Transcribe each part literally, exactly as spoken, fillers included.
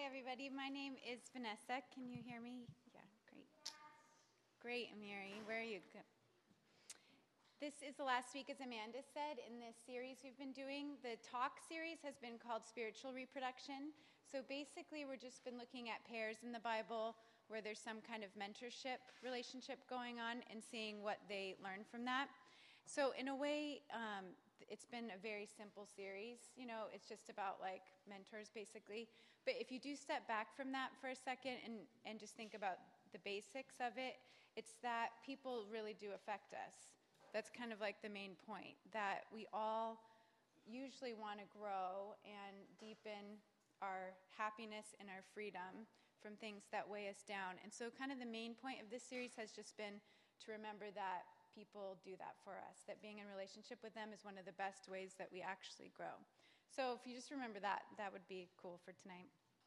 everybody. My name is Vanessa. Can you hear me? Yeah, great. Great, Amiri. Where are you? Good. This is the last week, as Amanda said, in this series we've been doing. The talk series has been called Spiritual Reproduction. So basically, we've just been looking at pairs in the Bible where there's some kind of mentorship relationship going on and seeing what they learn from that. So in a way, um, it's been a very simple series. You know, it's just about like mentors, basically. But if you do step back from that for a second and, and just think about the basics of it, it's that people really do affect us. That's kind of like the main point, that we all usually want to grow and deepen our happiness and our freedom from things that weigh us down. And so kind of the main point of this series has just been to remember that people do that for us, that being in relationship with them is one of the best ways that we actually grow. So if you just remember that, that would be cool for tonight.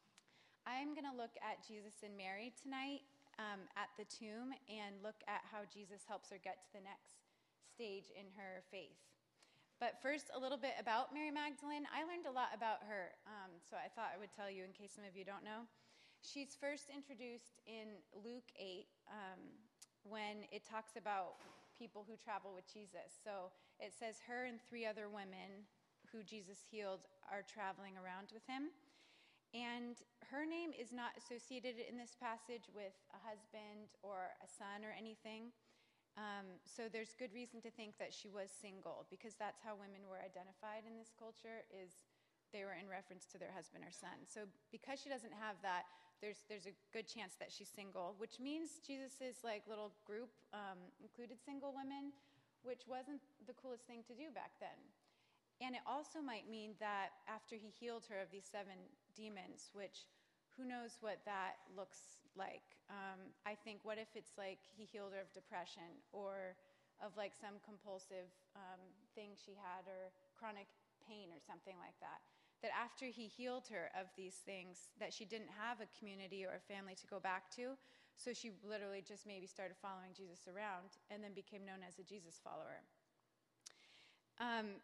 I'm going to look at Jesus and Mary tonight um, at the tomb and look at how Jesus helps her get to the next stage in her faith. But first, a little bit about Mary Magdalene. I learned a lot about her, um, so I thought I would tell you in case some of you don't know. She's first introduced in Luke eight um, when it talks about people who travel with Jesus. So it says her and three other women who Jesus healed are traveling around with him. And her name is not associated in this passage with a husband or a son or anything. Um, so there's good reason to think that she was single, because that's how women were identified in this culture, is they were in reference to their husband or son. So because she doesn't have that, there's there's a good chance that she's single, which means Jesus' like little group um, included single women, which wasn't the coolest thing to do back then. And it also might mean that after he healed her of these seven demons, which who knows what that looks like. Um, I think, what if it's like he healed her of depression or of like some compulsive um, thing she had, or chronic pain or something like that. That after he healed her of these things, that she didn't have a community or a family to go back to. So she literally just maybe started following Jesus around and then became known as a Jesus follower. Um,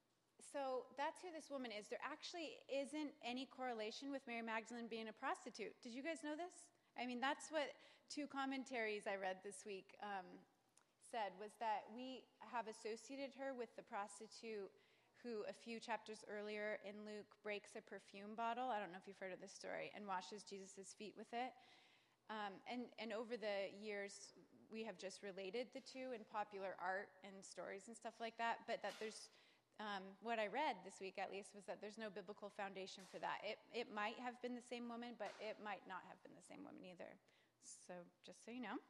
So that's who this woman is. There actually isn't any correlation with Mary Magdalene being a prostitute. Did you guys know this? I mean, that's what two commentaries I read this week um, said, was that we have associated her with the prostitute who a few chapters earlier in Luke breaks a perfume bottle. I don't know if you've heard of this story, and washes Jesus' feet with it. Um, and, and over the years, we have just related the two in popular art and stories and stuff like that, but that there's Um, what I read this week, at least, was that there's no biblical foundation for that. It it might have been the same woman, but it might not have been the same woman either. So just so you know.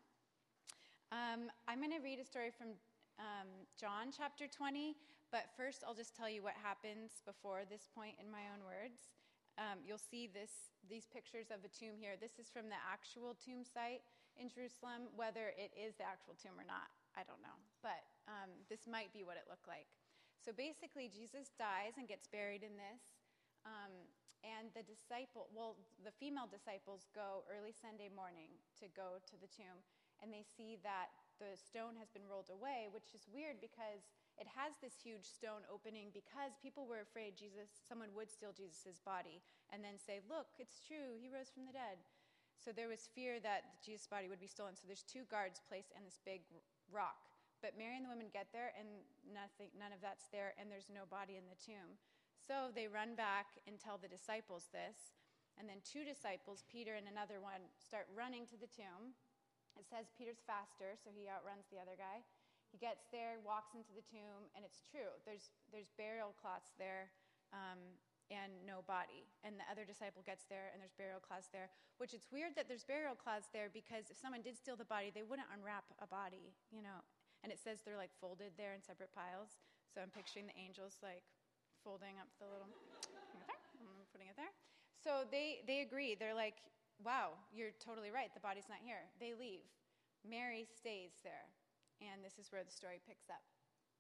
Um, I'm going to read a story from um, John chapter twenty, but first I'll just tell you what happens before this point in my own words. Um, you'll see this these pictures of a tomb here. This is from the actual tomb site in Jerusalem. Whether it is the actual tomb or not, I don't know. But um, this might be what it looked like. So basically, Jesus dies and gets buried in this, um, and the disciple, well, the female disciples go early Sunday morning to go to the tomb, and they see that the stone has been rolled away, which is weird because it has this huge stone opening because people were afraid Jesus, someone would steal Jesus' body and then say, look, it's true, he rose from the dead. So there was fear that Jesus' body would be stolen. So there's two guards placed in this big rock. But Mary and the women get there, and nothing, none of that's there, and there's no body in the tomb. So they run back and tell the disciples this, and then two disciples, Peter and another one, start running to the tomb. It says Peter's faster, so he outruns the other guy. He gets there, walks into the tomb, and it's true. There's there's burial cloths there, um, and no body. And the other disciple gets there, and there's burial cloths there, which it's weird that there's burial cloths there, because if someone did steal the body, they wouldn't unwrap a body, you know. And it says they're like folded there in separate piles. So I'm picturing the angels like folding up the little, I'm putting it there. So they, they agree. They're like, wow, you're totally right. The body's not here. They leave. Mary stays there. And this is where the story picks up.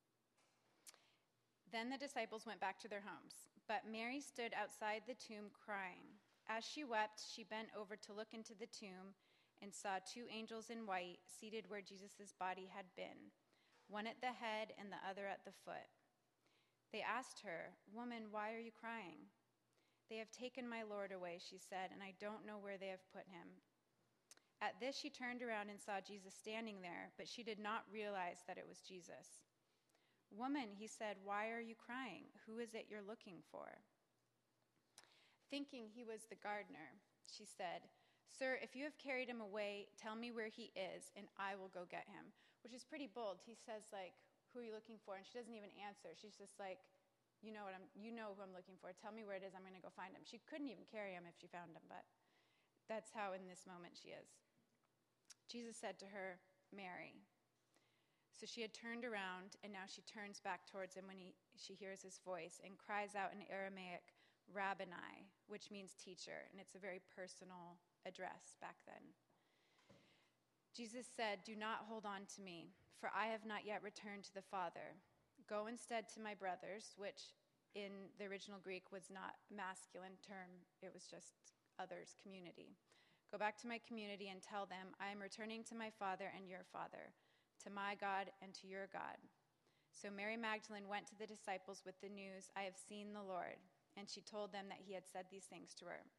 Then the disciples went back to their homes. But Mary stood outside the tomb crying. As she wept, she bent over to look into the tomb and saw two angels in white seated where Jesus' body had been, one at the head and the other at the foot. They asked her, "Woman, why are you crying?" "They have taken my Lord away," she said, "and I don't know where they have put him." At this, she turned around and saw Jesus standing there, but she did not realize that it was Jesus. "Woman," he said, "why are you crying? Who is it you're looking for?" Thinking he was the gardener, she said, "Sir, if you have carried him away, tell me where he is, and I will go get him." Which is pretty bold. He says, like, "Who are you looking for?" And she doesn't even answer. She's just like, You know what I'm, you know who I'm looking for. Tell me where it is. I'm going to go find him. She couldn't even carry him if she found him, but that's how in this moment she is. Jesus said to her, "Mary." So she had turned around, and now she turns back towards him when he, she hears his voice and cries out in Aramaic, "Rabboni," which means teacher, and it's a very personal address back then. Jesus said, "Do not hold on to me, for I have not yet returned to the Father. Go instead to my brothers," which in the original Greek was not a masculine term. It was just others, community. "Go back to my community and tell them, I am returning to my Father and your Father, to my God and to your God." So Mary Magdalene went to the disciples with the news, "I have seen the Lord," and she told them that he had said these things to her.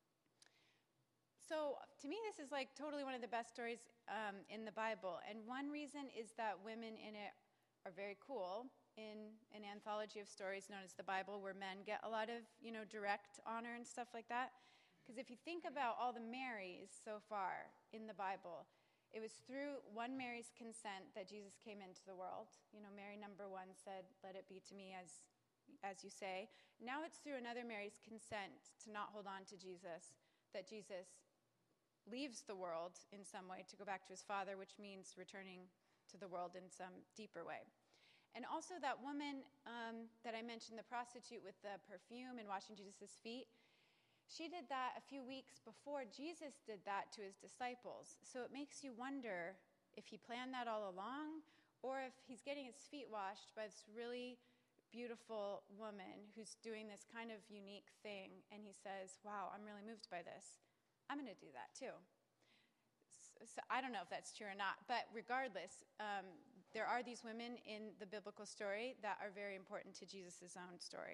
So to me, this is like totally one of the best stories um, in the Bible. And one reason is that women in it are very cool. In an anthology of stories known as the Bible, where men get a lot of, you know, direct honor and stuff like that. Because if you think about all the Marys so far in the Bible, it was through one Mary's consent that Jesus came into the world. You know, Mary number one said, "Let it be to me as, as you say." Now it's through another Mary's consent to not hold on to Jesus that Jesus leaves the world in some way to go back to his Father, which means returning to the world in some deeper way. And also that woman um, that I mentioned, the prostitute with the perfume and washing Jesus' feet, she did that a few weeks before Jesus did that to his disciples. So it makes you wonder if he planned that all along, or if he's getting his feet washed by this really beautiful woman who's doing this kind of unique thing, and he says, "Wow, I'm really moved by this. I'm going to do that too." So, so I don't know if that's true or not, but regardless, um, there are these women in the biblical story that are very important to Jesus' own story.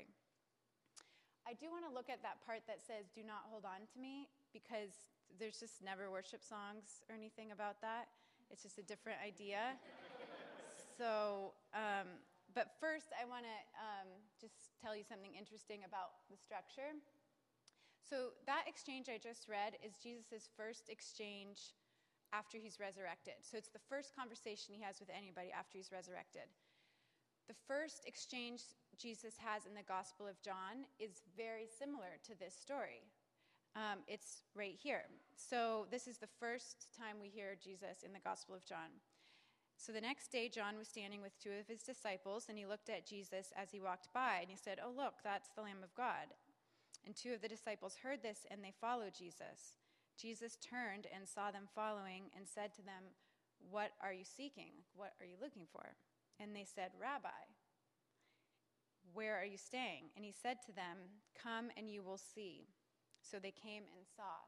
I do want to look at that part that says, "Do not hold on to me," because there's just never worship songs or anything about that. It's just a different idea. So, um, but first I want to um, just tell you something interesting about the structure. So that exchange I just read is Jesus' first exchange after he's resurrected. So it's the first conversation he has with anybody after he's resurrected. The first exchange Jesus has in the Gospel of John is very similar to this story. Um, it's right here. So this is the first time we hear Jesus in the Gospel of John. So the next day, John was standing with two of his disciples, and he looked at Jesus as he walked by, and he said, "Oh, look, that's the Lamb of God." And two of the disciples heard this, and they followed Jesus. Jesus turned and saw them following and said to them, "What are you seeking? What are you looking for?" And they said, "Rabbi, where are you staying?" And he said to them, "Come and you will see." So they came and saw.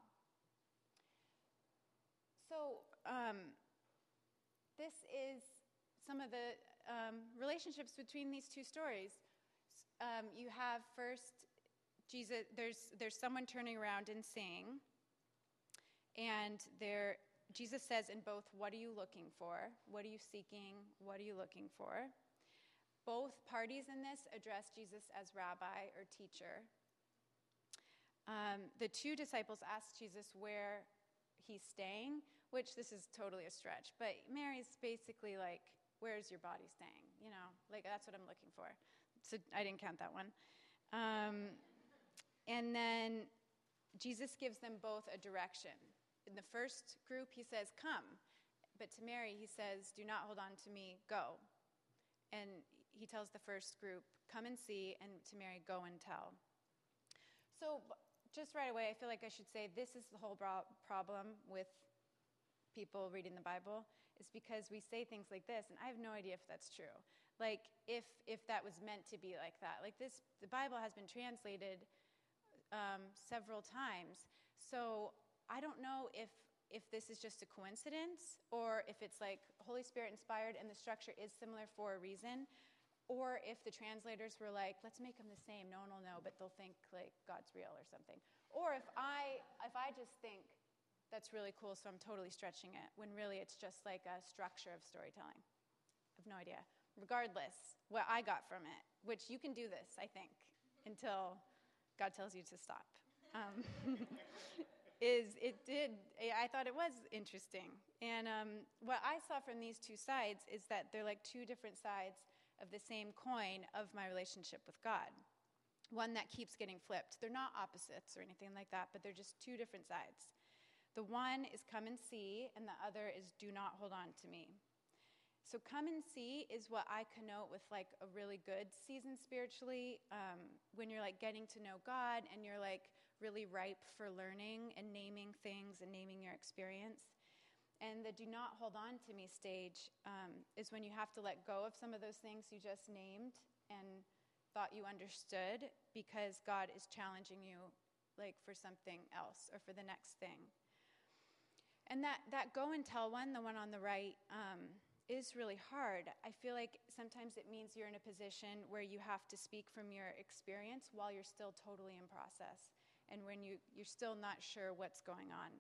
So um, this is some of the um, relationships between these two stories. Um, you have first Jesus. There's there's someone turning around and saying, and there Jesus says in both, "What are you looking for? What are you seeking? What are you looking for?" Both parties in this address Jesus as rabbi or teacher. Um, the two disciples asked Jesus where he's staying, which this is totally a stretch, but Mary's basically like, "Where's your body staying?" You know, like that's what I'm looking for. So I didn't count that one. Um, and then Jesus gives them both a direction. In the first group, he says, "Come." But to Mary, he says, "Do not hold on to me, go." And he tells the first group, "Come and see," and to Mary, "Go and tell." So just right away, I feel like I should say this is the whole bro- problem with people reading the Bible, is because we say things like this, and I have no idea if that's true. Like, if if that was meant to be like that. Like this, the Bible has been translated um, several times, so I don't know if if this is just a coincidence or if it's like Holy Spirit inspired and the structure is similar for a reason. Or if the translators were like, let's make them the same, no one will know, but they'll think like God's real or something. Or if I if I just think that's really cool, so I'm totally stretching it, when really it's just like a structure of storytelling. I have no idea. Regardless, what I got from it, which you can do this, I think, until God tells you to stop, um, is it did, I thought it was interesting. And um, what I saw from these two sides is that they're like two different sides of the same coin of my relationship with God. One that keeps getting flipped. They're not opposites or anything like that, but they're just two different sides. The one is come and see, and the other is do not hold on to me. So come and see is what I connote with like a really good season spiritually, um, when you're like getting to know God and you're like really ripe for learning and naming things and naming your experience. And the do not hold on to me stage um, is when you have to let go of some of those things you just named and thought you understood because God is challenging you like for something else or for the next thing. And that, that go and tell one, the one on the right, um, is really hard. I feel like sometimes it means you're in a position where you have to speak from your experience while you're still totally in process and when you, you're still not sure what's going on.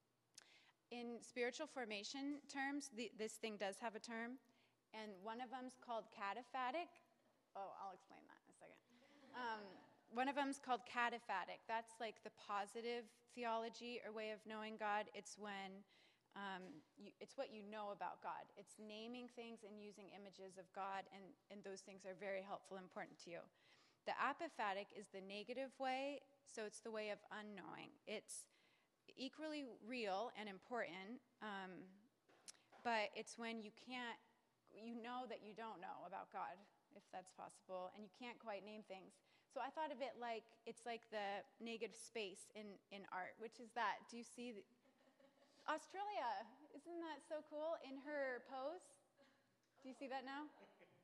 In spiritual formation terms, the, this thing does have a term, and one of them's called cataphatic. Oh, I'll explain that in a second. Um, one of them's called cataphatic. That's like the positive theology or way of knowing God. It's when um, you, it's what you know about God. It's naming things and using images of God, and, and those things are very helpful and important to you. The apophatic is the negative way, so it's the way of unknowing. It's equally real and important, um, but it's when you can't, you know that you don't know about God, if that's possible, and you can't quite name things. So I thought of it like, it's like the negative space in, in art, which is that, do you see, the, Australia, isn't that so cool, in her pose? Do you see that now?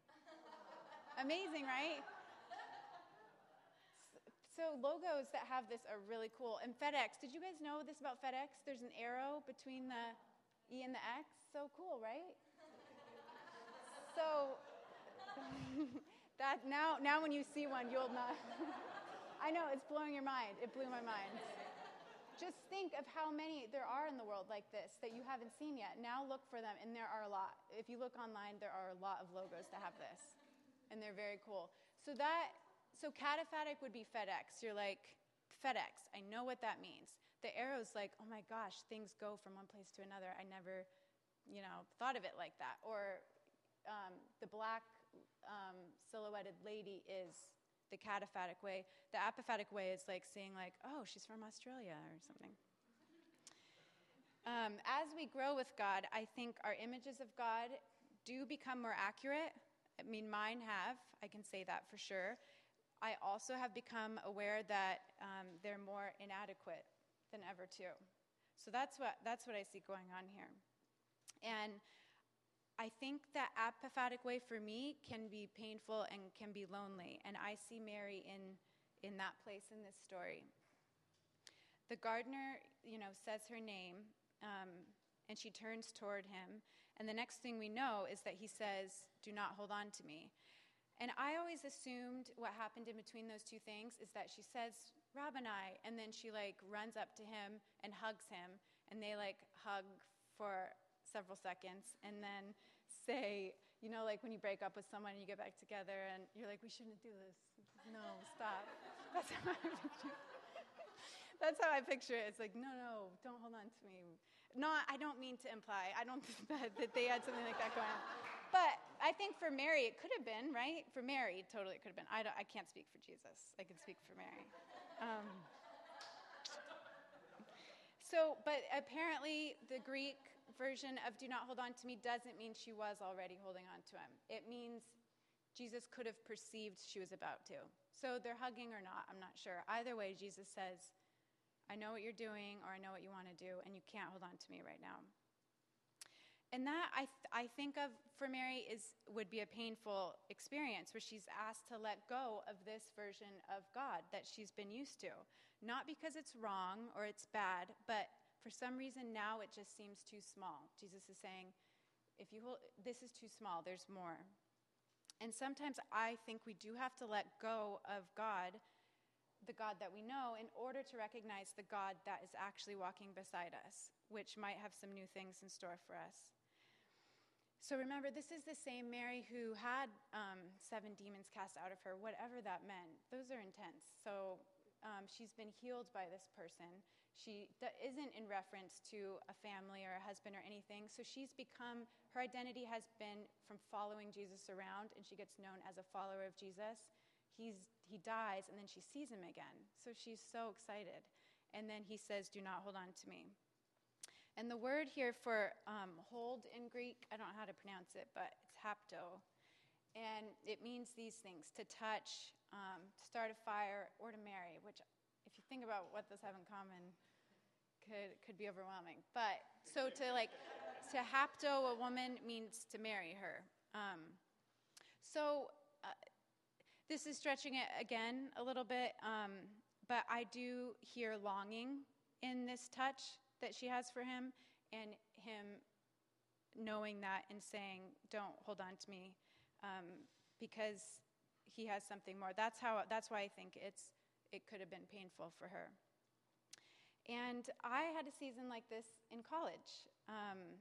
Amazing, right? So logos that have this are really cool. And FedEx, did you guys know this about FedEx? There's an arrow between the E and the X. So cool, right? So that now, now when you see one, you'll not. I know, it's blowing your mind. It blew my mind. Just think of how many there are in the world like this that you haven't seen yet. Now look for them, and there are a lot. If you look online, there are a lot of logos that have this, and they're very cool. So that. So cataphatic would be FedEx. You're like, FedEx, I know what that means. The arrow's like, oh my gosh, things go from one place to another. I never, you know, thought of it like that. Or um, the black um, silhouetted lady is the cataphatic way. The apophatic way is like saying like, oh, she's from Australia or something. Um, as we grow with God, I think our images of God do become more accurate. I mean, mine have. I can say that for sure. I also have become aware that um, they're more inadequate than ever too. So that's what that's what I see going on here. And I think that apophatic way for me can be painful and can be lonely. And I see Mary in in that place in this story. The gardener, you know, says her name, um, and she turns toward him. And the next thing we know is that he says, "Do not hold on to me." And I always assumed what happened in between those two things is that she says, Rabboni, and then she like runs up to him and hugs him, and they like hug for several seconds, and then say, you know, like when you break up with someone and you get back together, and you're like, we shouldn't do this. No, stop. That's how I picture it. That's how I picture it. It's like, no, no, don't hold on to me. Not, I don't mean to imply. I don't think that, that they had something like that going on. But I think for Mary, it could have been, right? For Mary, totally it could have been. I, don't, I can't speak for Jesus. I can speak for Mary. Um, so, but apparently the Greek version of do not hold on to me doesn't mean she was already holding on to him. It means Jesus could have perceived she was about to. So they're hugging or not, I'm not sure. Either way, Jesus says, I know what you're doing, or I know what you want to do, and you can't hold on to me right now. And that, I th- I think of, for Mary, is would be a painful experience where she's asked to let go of this version of God that she's been used to. Not because it's wrong or it's bad, but for some reason now it just seems too small. Jesus is saying, if you hold, this is too small, there's more. And sometimes I think we do have to let go of God, the God that we know, in order to recognize the God that is actually walking beside us, which might have some new things in store for us. So remember, this is the same Mary who had um, seven demons cast out of her, whatever that meant. Those are intense. So um, she's been healed by this person. She d- isn't in reference to a family or a husband or anything. So she's become, her identity has been from following Jesus around, and she gets known as a follower of Jesus. He's, he dies, and then she sees him again. So she's so excited. And then he says, "Do not hold on to me." And the word here for um, hold in Greek, I don't know how to pronounce it, but it's hapto. And it means these things: to touch, um, to start a fire, or to marry, which if you think about what those have in common, could could be overwhelming. But so to like, to hapto a woman means to marry her. Um, so uh, this is stretching it again a little bit, um, but I do hear longing in this touch that she has for him, and him knowing that and saying, "Don't hold on to me," um, because he has something more. That's how. That's why I think it's it could have been painful for her. And I had a season like this in college. Um,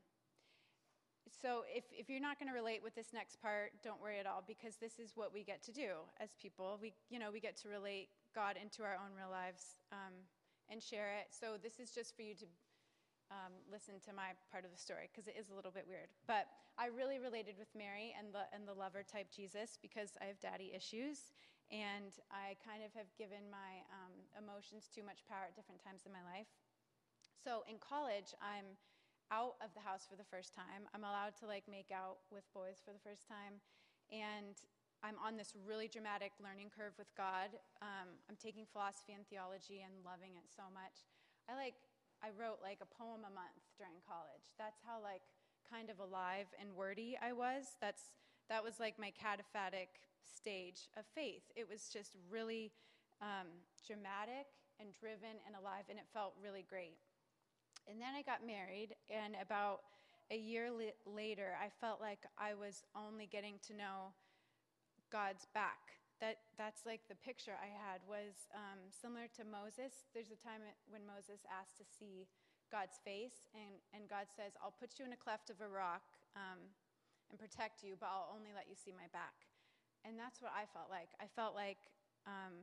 so if if you're not going to relate with this next part, don't worry at all, because this is what we get to do as people. We you know we get to relate God into our own real lives um, and share it. So this is just for you to Um, listen to my part of the story, because it is a little bit weird. But I really related with Mary and the and the lover type Jesus, because I have daddy issues, and I kind of have given my um, emotions too much power at different times in my life. So in college, I'm out of the house for the first time. I'm allowed to like make out with boys for the first time, and I'm on this really dramatic learning curve with God. Um, I'm taking philosophy and theology and loving it so much. I like. I wrote like a poem a month during college. That's how like kind of alive and wordy I was. That's that was like my cataphatic stage of faith. It was just really um, dramatic and driven and alive, and it felt really great. And then I got married, and about a year li- later, I felt like I was only getting to know God's back. That that's like the picture I had was um, similar to Moses. There's a time when Moses asked to see God's face, and, and God says, "I'll put you in a cleft of a rock um, and protect you, but I'll only let you see my back." And that's what I felt like. I felt like um,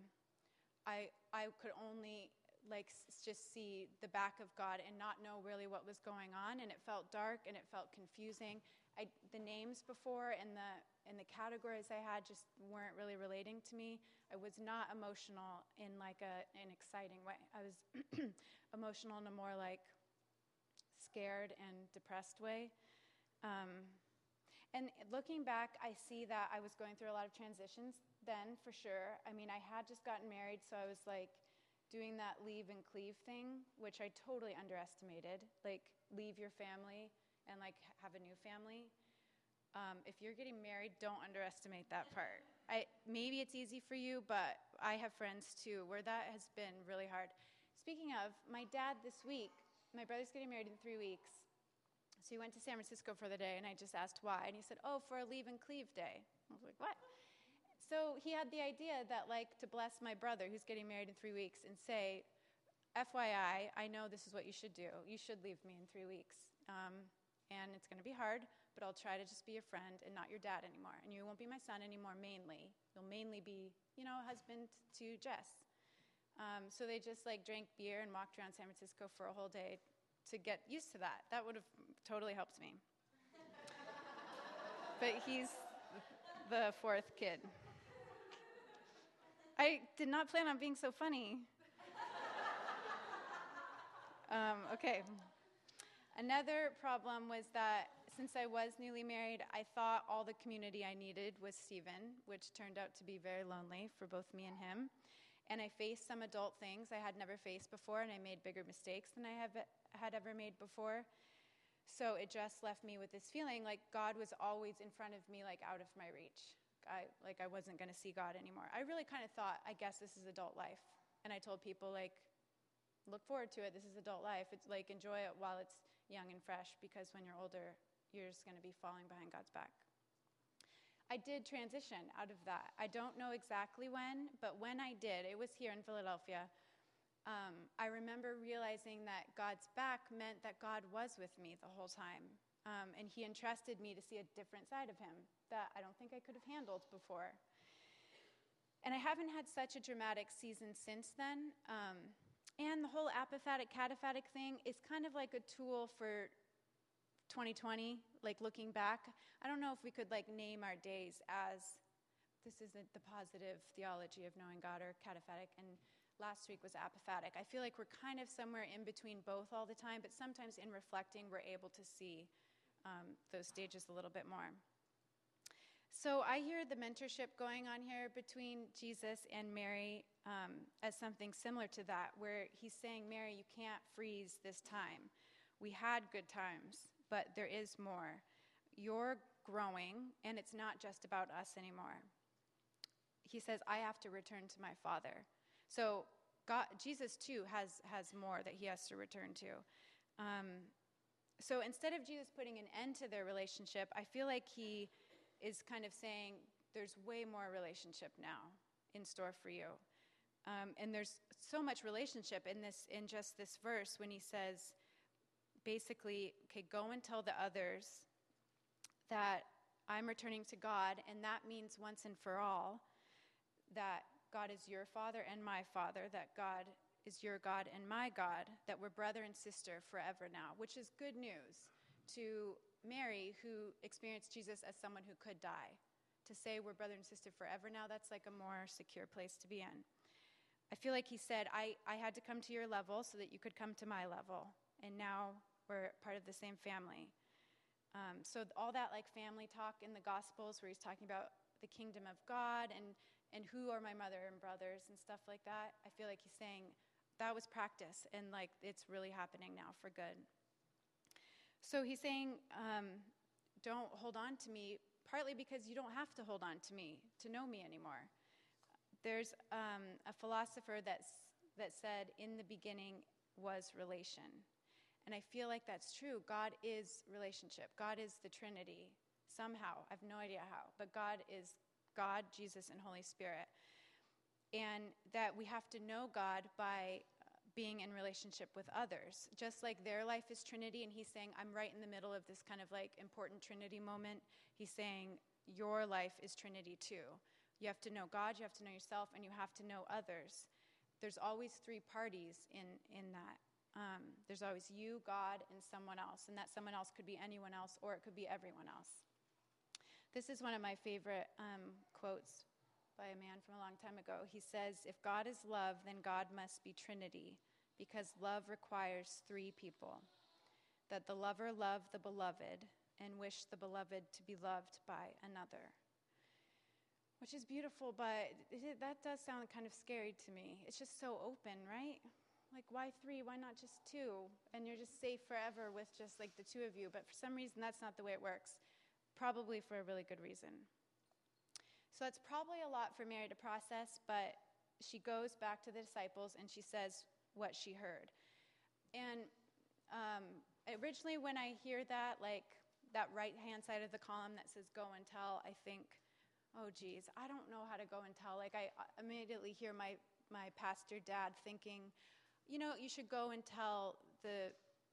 I I could only like s- just see the back of God and not know really what was going on, and it felt dark and it felt confusing. I, the names before and the and the categories I had just weren't really relating to me. I was not emotional in like a an exciting way. I was emotional in a more like scared and depressed way. Um, and looking back, I see that I was going through a lot of transitions then, for sure. I mean, I had just gotten married, so I was like doing that leave and cleave thing, which I totally underestimated. Like leave your family and like have a new family. Um, if you're getting married, don't underestimate that part. I, maybe it's easy for you, but I have friends too where that has been really hard. Speaking of, my dad this week, my brother's getting married in three weeks. So he went to San Francisco for the day, and I just asked why. And he said, "Oh, for a leave and cleave day." I was like, "What?" So he had the idea that like to bless my brother who's getting married in three weeks and say, F Y I, I know this is what you should do. You should leave me in three weeks. Um, and it's going to be hard, but I'll try to just be your friend and not your dad anymore. And you won't be my son anymore, mainly. You'll mainly be, you know, a husband to Jess. Um, so they just, like, drank beer and walked around San Francisco for a whole day to get used to that. That would have totally helped me. But he's the fourth kid. I did not plan on being so funny. Um, okay. Another problem was that since I was newly married, I thought all the community I needed was Stephen, which turned out to be very lonely for both me and him. And I faced some adult things I had never faced before, and I made bigger mistakes than I have, had ever made before. So it just left me with this feeling like God was always in front of me, like out of my reach. I, like I wasn't going to see God anymore. I really kind of thought, I guess this is adult life. And I told people, like, look forward to it. This is adult life. It's like, enjoy it while it's young and fresh, because when you're older, you're just going to be falling behind God's back. I did transition out of that. I don't know exactly when, but when I did, it was here in Philadelphia, um, I remember realizing that God's back meant that God was with me the whole time. Um, and he entrusted me to see a different side of him that I don't think I could have handled before. And I haven't had such a dramatic season since then. Um, and the whole apophatic, cataphatic thing is kind of like a tool for twenty twenty, like looking back. I don't know if we could like name our days as, this isn't the positive theology of knowing God, or cataphatic, and last week was apophatic. I feel like we're kind of somewhere in between both all the time, but sometimes in reflecting, we're able to see um, those stages a little bit more. So I hear the mentorship going on here between Jesus and Mary um, as something similar to that, where he's saying, Mary, you can't freeze this time. We had good times, but there is more. You're growing, and it's not just about us anymore. He says, I have to return to my Father. So God, Jesus, too, has, has more that he has to return to. Um, so instead of Jesus putting an end to their relationship, I feel like he is kind of saying, there's way more relationship now in store for you. Um, and there's so much relationship in this, in just this verse, when he says, basically, okay, go and tell the others that I'm returning to God, and that means once and for all that God is your Father and my Father, that God is your God and my God, that we're brother and sister forever now, which is good news to Mary, who experienced Jesus as someone who could die. To say we're brother and sister forever now, that's like a more secure place to be in. I feel like he said, I, I had to come to your level so that you could come to my level, and now we're part of the same family. Um, so all that like family talk in the Gospels, where he's talking about the kingdom of God and, and who are my mother and brothers and stuff like that, I feel like he's saying that was practice, and like it's really happening now for good. So he's saying, um, don't hold on to me, partly because you don't have to hold on to me to know me anymore. There's um, a philosopher that's, that said, in the beginning was relation. And I feel like that's true. God is relationship. God is the Trinity somehow. I have no idea how. But God is God, Jesus, and Holy Spirit. And that we have to know God by being in relationship with others. Just like their life is Trinity, and he's saying, I'm right in the middle of this kind of like important Trinity moment. He's saying, your life is Trinity too. You have to know God, you have to know yourself, and you have to know others. There's always three parties in, in that. Um, there's always you, God, and someone else. And that someone else could be anyone else, or it could be everyone else. This is one of my favorite um, quotes by a man from a long time ago. He says, if God is love, then God must be Trinity, because love requires three people. That the lover love the beloved and wish the beloved to be loved by another. Which is beautiful, but it, that does sound kind of scary to me. It's just so open, right? Like, why three? Why not just two? And you're just safe forever with just like the two of you. But for some reason, that's not the way it works. Probably for a really good reason. So it's probably a lot for Mary to process, but she goes back to the disciples and she says what she heard. And um, originally when I hear that, like that right-hand side of the column that says go and tell, I think, oh geez, I don't know how to go and tell. Like I immediately hear my, my pastor dad thinking, you know, you should go and tell the,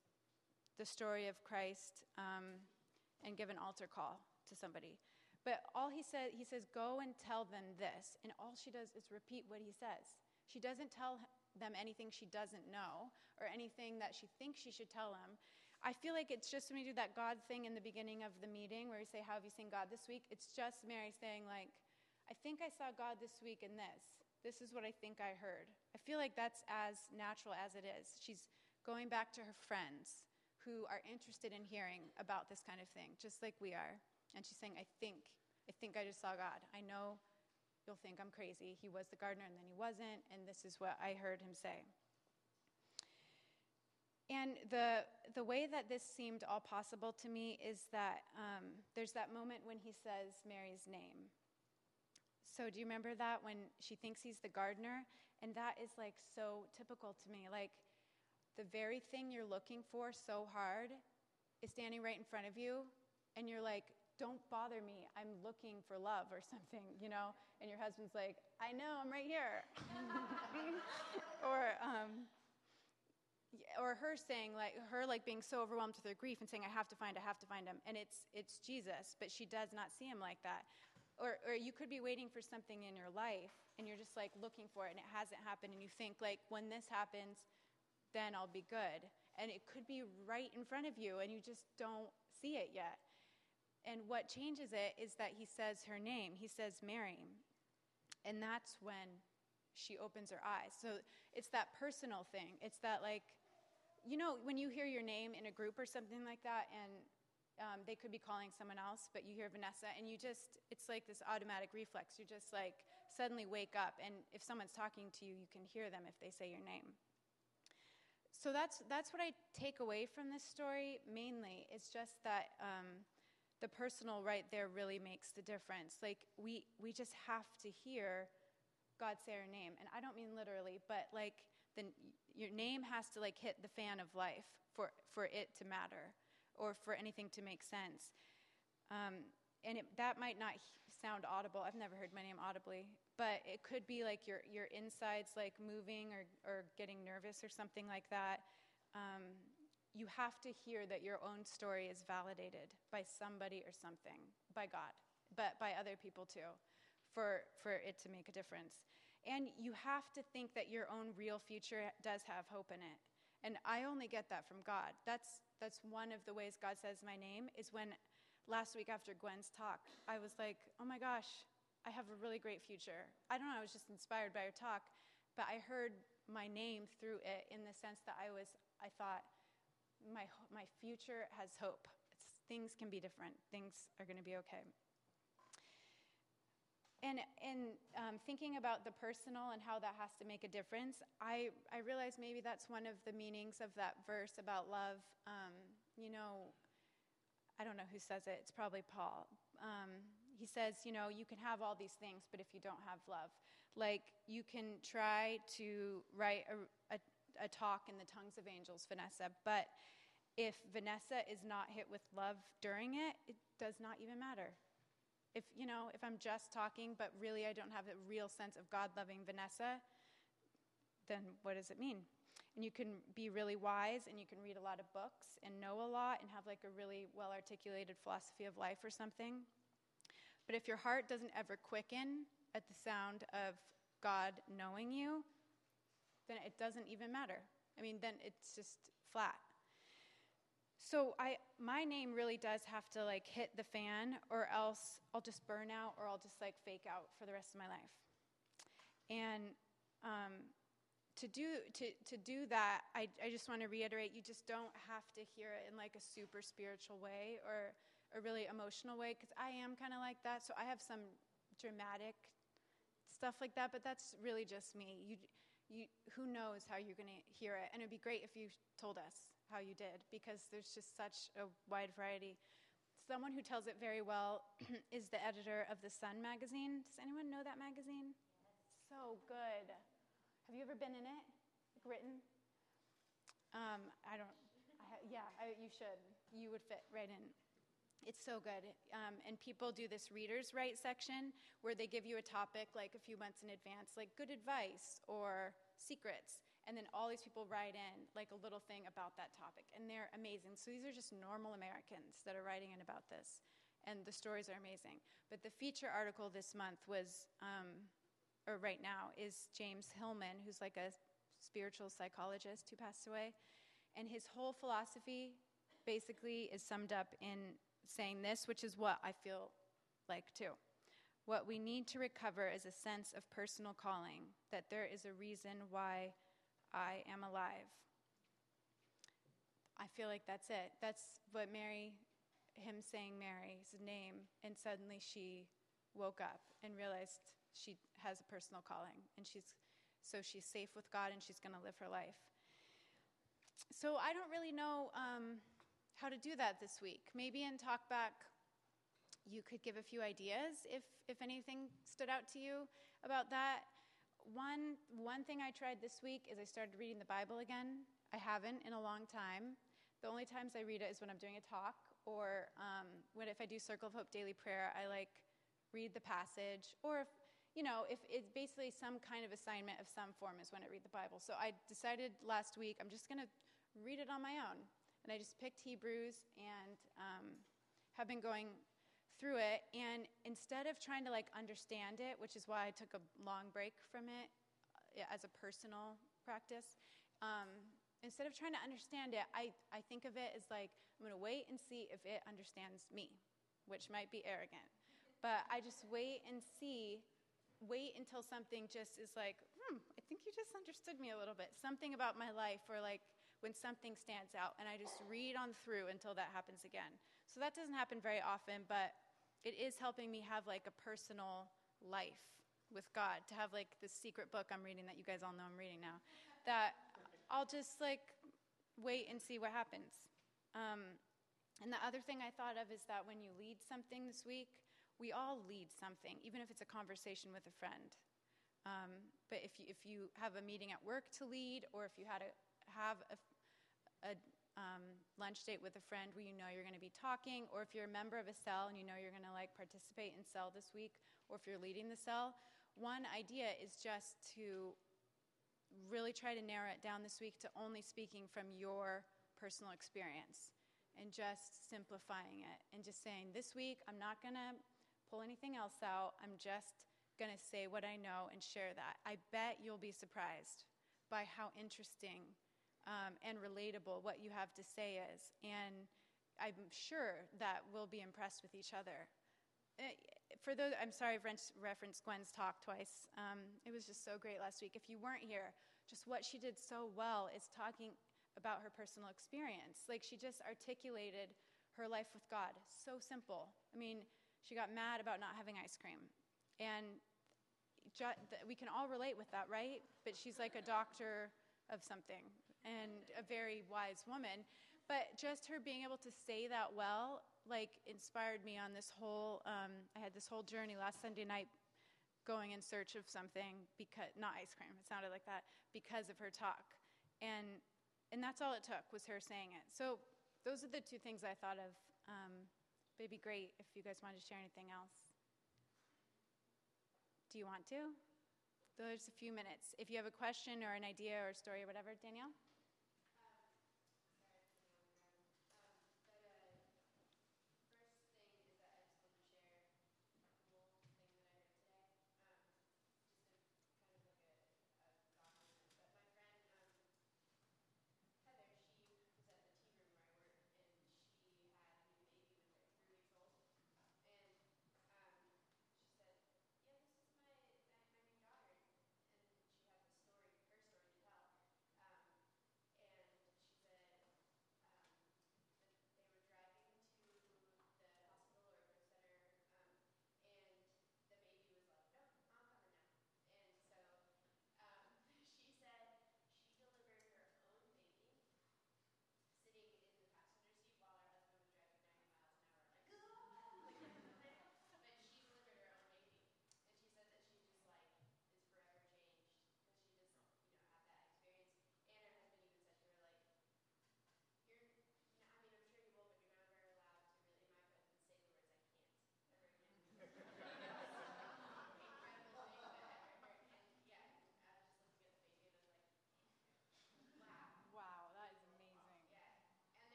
the story of Christ um, and give an altar call to somebody. But all he said, he says, go and tell them this. And all she does is repeat what he says. She doesn't tell them anything she doesn't know or anything that she thinks she should tell them. I feel like it's just when we do that God thing in the beginning of the meeting where we say, how have you seen God this week? It's just Mary saying like, I think I saw God this week in this. This is what I think I heard. I feel like that's as natural as it is. She's going back to her friends who are interested in hearing about this kind of thing, just like we are. And she's saying, I think, I think I just saw God. I know you'll think I'm crazy. He was the gardener and then he wasn't, and this is what I heard him say. And the the way that this seemed all possible to me is that um, there's that moment when he says Mary's name. So do you remember that when she thinks he's the gardener? And that is like so typical to me. Like the very thing you're looking for so hard is standing right in front of you, and you're like, don't bother me. I'm looking for love or something, you know? And your husband's like, I know, I'm right here. or, um, or her saying, like, her like being so overwhelmed with her grief and saying, I have to find, I have to find him. And it's it's Jesus, but she does not see him like that. Or, or you could be waiting for something in your life, and you're just like looking for it, and it hasn't happened, and you think like, when this happens, then I'll be good. And it could be right in front of you, and you just don't see it yet. And what changes it is that he says her name. He says Mary. And that's when she opens her eyes. So it's that personal thing. It's that, like, you know, when you hear your name in a group or something like that, and um, they could be calling someone else, but you hear Vanessa, and you just, it's like this automatic reflex. You just, like, suddenly wake up, and if someone's talking to you, you can hear them if they say your name. So that's that's what I take away from this story, mainly. It's just that um, the personal right there really makes the difference. Like, we, we just have to hear God say our name. And I don't mean literally, but, like, the, your name has to, like, hit the fan of life for, for it to matter, or for anything to make sense. Um, and it, that might not sound audible. I've never heard my name audibly. But it could be like your, your insides, like, moving or, or getting nervous or something like that. Um, you have to hear that your own story is validated by somebody or something, by God, but by other people too, for, for it to make a difference. And you have to think that your own real future does have hope in it. And I only get that from God. That's that's one of the ways God says my name, is when last week after Gwen's talk, I was like, oh my gosh, I have a really great future. I don't know, I was just inspired by her talk, but I heard my name through it in the sense that I was, I thought, my my future has hope. It's, things can be different. Things are going to be okay. And in um, thinking about the personal and how that has to make a difference, I, I realize maybe that's one of the meanings of that verse about love. Um, you know, I don't know who says it. It's probably Paul. Um, he says, you know, you can have all these things, but if you don't have love, like, you can try to write a, a, a talk in the tongues of angels, Vanessa, but if Vanessa is not hit with love during it, it does not even matter. If, you know, if I'm just talking, but really I don't have a real sense of God loving Vanessa, then what does it mean? And you can be really wise, and you can read a lot of books and know a lot and have, like, a really well-articulated philosophy of life or something. But if your heart doesn't ever quicken at the sound of God knowing you, then it doesn't even matter. I mean, then it's just flat. So I, my name really does have to, like, hit the fan, or else I'll just burn out, or I'll just, like, fake out for the rest of my life. And um, to do to to do that, I I just want to reiterate: you just don't have to hear it in, like, a super spiritual way or a really emotional way, because I am kind of like that. So I have some dramatic stuff like that, but that's really just me. You you who knows how you're going to hear it? And it'd be great if you told us how you did, because there's just such a wide variety. Someone who tells it very well is the editor of The Sun magazine. Does anyone know that magazine? Yes. So good. Have you ever been in it? Like, written? Um, I don't, I ha- yeah, I, you should. You would fit right in. It's so good. Um, and people do this reader's right section where they give you a topic like a few months in advance, like good advice or secrets. And then all these people write in like a little thing about that topic. And they're amazing. So these are just normal Americans that are writing in about this. And the stories are amazing. But the feature article this month was, um, or right now, is James Hillman, who's like a spiritual psychologist who passed away. And his whole philosophy basically is summed up in saying this, which is what I feel like too. What we need to recover is a sense of personal calling, that there is a reason why I am alive. I feel like that's it. That's what Mary, him saying Mary's name, and suddenly she woke up and realized she has a personal calling, and she's so she's safe with God, and she's going to live her life. So I don't really know um, how to do that this week. Maybe in Talkback, you could give a few ideas if if anything stood out to you about that. One one thing I tried this week is I started reading the Bible again. I haven't in a long time. The only times I read it is when I'm doing a talk or um, when if I do Circle of Hope daily prayer, I like read the passage, or if, you know, if it's basically some kind of assignment of some form is when I read the Bible. So I decided last week I'm just going to read it on my own, and I just picked Hebrews and um, have been going through it, and instead of trying to like understand it, which is why I took a long break from it uh, as a personal practice, um, instead of trying to understand it, I, I think of it as like, I'm going to wait and see if it understands me, which might be arrogant. But I just wait and see, wait until something just is like, hmm, I think you just understood me a little bit. Something about my life, or like when something stands out, and I just read on through until that happens again. So that doesn't happen very often, but it is helping me have like a personal life with God, to have like this secret book I'm reading that you guys all know I'm reading now, that I'll just like wait and see what happens. Um, and the other thing I thought of is that when you lead something this week, we all lead something, even if it's a conversation with a friend. Um, but if you, if you have a meeting at work to lead, or if you had to have a, a um, lunch date with a friend where you know you're going to be talking, or if you're a member of a cell and you know you're going to like participate in cell this week, or if you're leading the cell, one idea is just to really try to narrow it down this week to only speaking from your personal experience, and just simplifying it and just saying, this week I'm not going to pull anything else out. I'm just going to say what I know and share that. I bet you'll be surprised by how interesting Um, and relatable what you have to say is. And I'm sure that we'll be impressed with each other. Uh, for those, I'm sorry I've referenced Gwen's talk twice. Um, it was just so great last week. If you weren't here, just what she did so well is talking about her personal experience. Like, she just articulated her life with God. So simple. I mean, she got mad about not having ice cream. And ju- th- we can all relate with that, right? But she's like a doctor of something, and a very wise woman. But just her being able to say that well, like, inspired me on this whole, um, I had this whole journey last Sunday night going in search of something, because, not ice cream, it sounded like that, because of her talk. And and that's all it took, was her saying it. So those are the two things I thought of. Um, but it'd be great if you guys wanted to share anything else. Do you want to? There's a few minutes. If you have a question or an idea or a story or whatever, Danielle?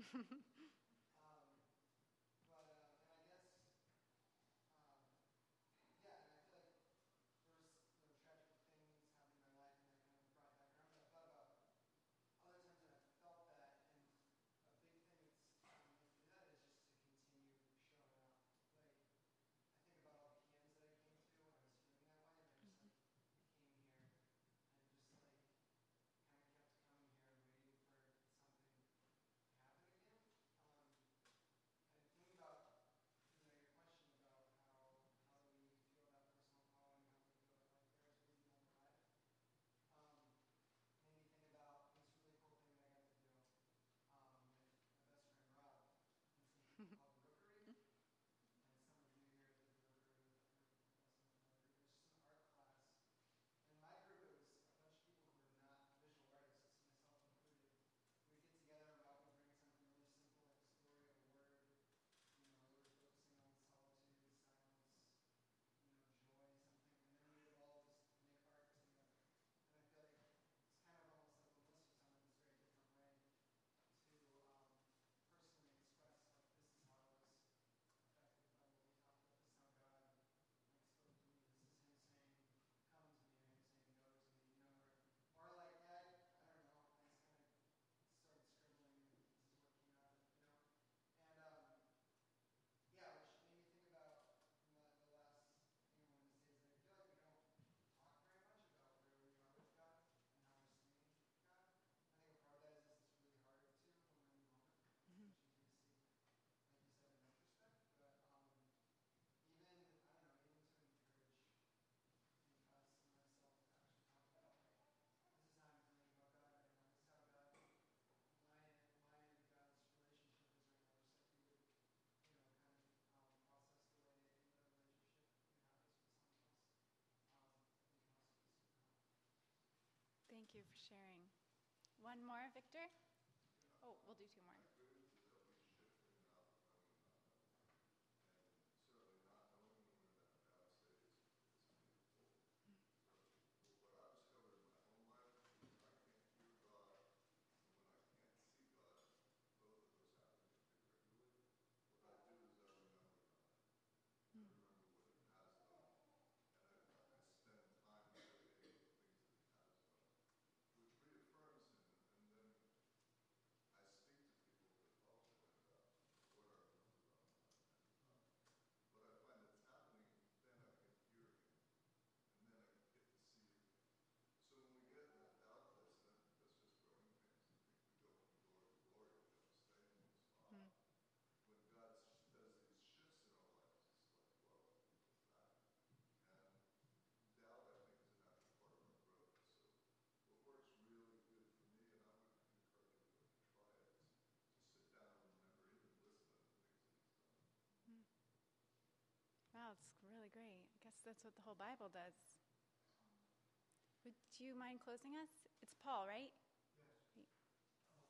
Thank you for sharing. One more, Victor? Oh, we'll do two more. Wow, it's really great. I guess that's what the whole Bible does. Would you mind closing us? It's Paul, right? Yes. Great. Um,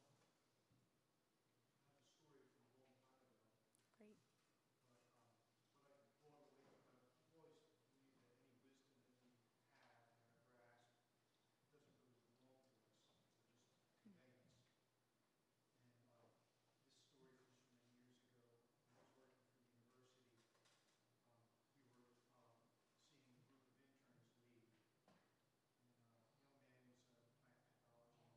I have a story from a long time ago. Great. But um, what I brought away from it, I've always believed that any wisdom that we have and our grasp doesn't really belong to us. We're just conveyance. And um, this story comes from many years ago. When I was working for the university, um, we were um, seeing a group of interns leave. And uh, a young man was a plant pathology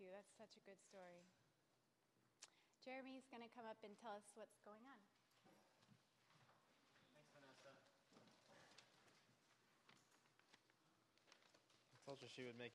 you. That's such a good story. Jeremy's going to come up and tell us what's going on. Thanks, Vanessa. I told you she would make